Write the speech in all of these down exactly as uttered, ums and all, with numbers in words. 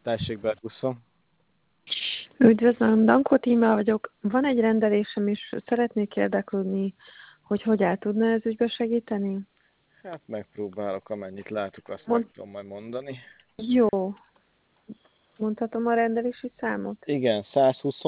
Tessék, Berguszon. Üdvözlöm, Dankó Tímea vagyok. Van egy rendelésem, és szeretnék érdeklődni, hogy hogy el tudna ez ügybe segíteni? Hát megpróbálok, amennyit látok, azt Mond... meg tudom majd mondani. Jó. Mondhatom a rendelési számot? Igen, száz húsz.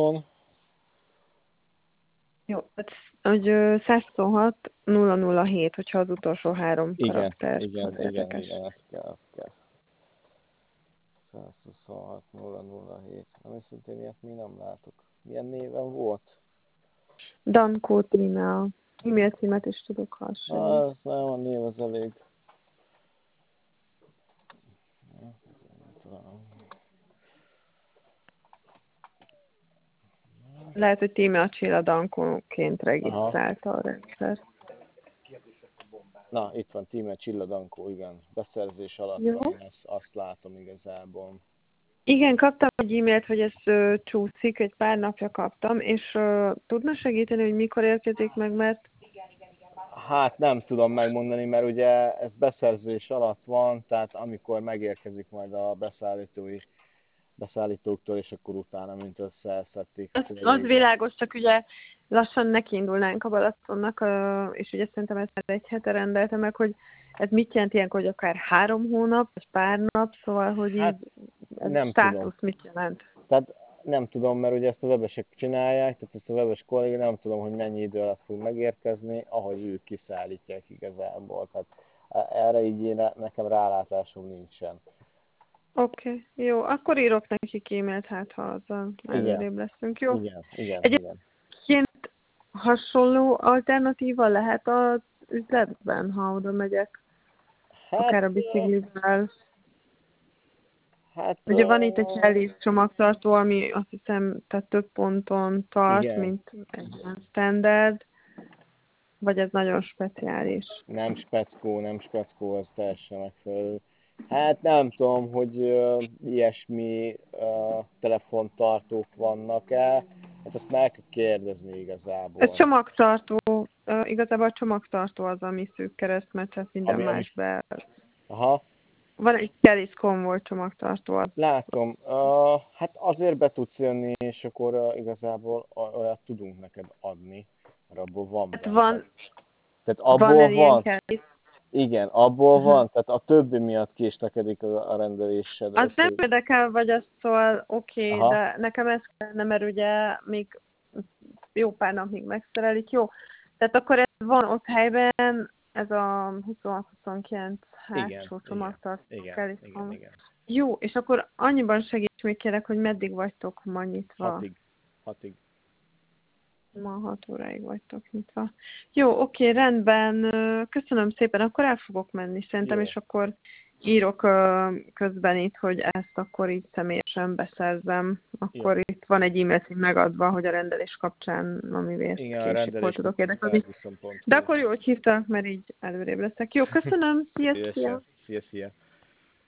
Jó, hogy százhuszonhat nulla nulla hét, hogyha az utolsó három Igen, karakter igen, az igen, érdekes. igen, azt kell, azt kell. százhuszonhat nulla nulla hét. Ami szintén ilyet mi nem látok. Milyen néven volt? Dankó Tímea. E-mail címet is tudok hasonlítani. Az nem, a név az elég. Lehet, hogy Tímea Csilla Dankóként Aha. regisztrálta a rendszer. Na, itt van Tímea Csilla Dankó, igen. Beszerzés alatt Jó. van, azt, azt látom igazából. Igen, kaptam egy e-mailt, hogy ez ö, csúszik, egy pár napja kaptam, és ö, tudna segíteni, hogy mikor érkezik meg, mert... Hát nem tudom megmondani, mert ugye ez beszerzés alatt van, tehát amikor megérkezik majd a beszállítói, beszállítóktól, és akkor utána, mint összeszedték. Az, az világos, csak ugye lassan nekiindulnánk a Balatonnak, ö, és ugye szerintem ezt már egy hete rendelte meg, hogy ez mit jelent ilyenkor, hogy akár három hónap, vagy pár nap, szóval, hogy Hát, így ez nem státusz tudom. mit jelent? Tehát nem tudom, mert ugye ezt a webesek csinálják, tehát ezt a webes kolléga nem tudom, hogy mennyi idő alatt fog megérkezni, ahogy ők kiszállítják igazából. Tehát erre így én, nekem rálátásom nincsen. Oké, okay, jó, akkor írok nekik e-mailt, hát ha azzal előrébb leszünk, jó? Igen, igen, igen. Egyébként hasonló alternatíva lehet az üzletben, ha oda megyek, Hát, akár a biciklivel. Hát, ugye van itt egy Hellis csomagtartó, ami azt hiszem, tehát több ponton tart, igen. mint egy standard, vagy ez nagyon speciális? Nem speckó, nem speckó, az teljesen megfelelő. Hát nem tudom, hogy uh, ilyesmi uh, telefontartók vannak-e, hát azt meg kell kérdezni igazából. Ez csomagtartó, uh, igazából a csomagtartó az, ami szűk keresztmetszet, minden Ami, más be. Aha. Van egy Hellis Convoy csomagtartó. Az. Látom. Uh, hát azért be tudsz jönni, és akkor uh, igazából olyat tudunk neked adni, mert abból van Hát benne. van, Tehát abból van, van. van. Igen, abból uh-huh. van, tehát a többi miatt késlekedik a, a rendelésed. Az nem hogy... érdekel, vagy az szól, oké, okay, Aha. de nekem ez kellene, mert ugye még jó pár napig megszerelik, jó. Tehát akkor ez van ott helyben, ez a huszonhat huszonkilenc hátsó csomagtartó. Igen, igen, igen, igen. Jó, és akkor annyiban segíts még kérek, hogy meddig vagytok ma nyitva? Hatig. Hatig. Ma hat óráig vagytok nyitva. Jó, oké, rendben. Köszönöm szépen, akkor el fogok menni szerintem, jó. És akkor írok közben itt, hogy ezt akkor így személyesen beszerzem. Akkor jó. Itt van egy e-mail cím megadva, hogy a rendelés kapcsán, amivel később hol tudok érdekelni. De akkor jó, hogy hívtak, mert így előrébb leszek. Jó, köszönöm. Szia, szia. Szia, szia.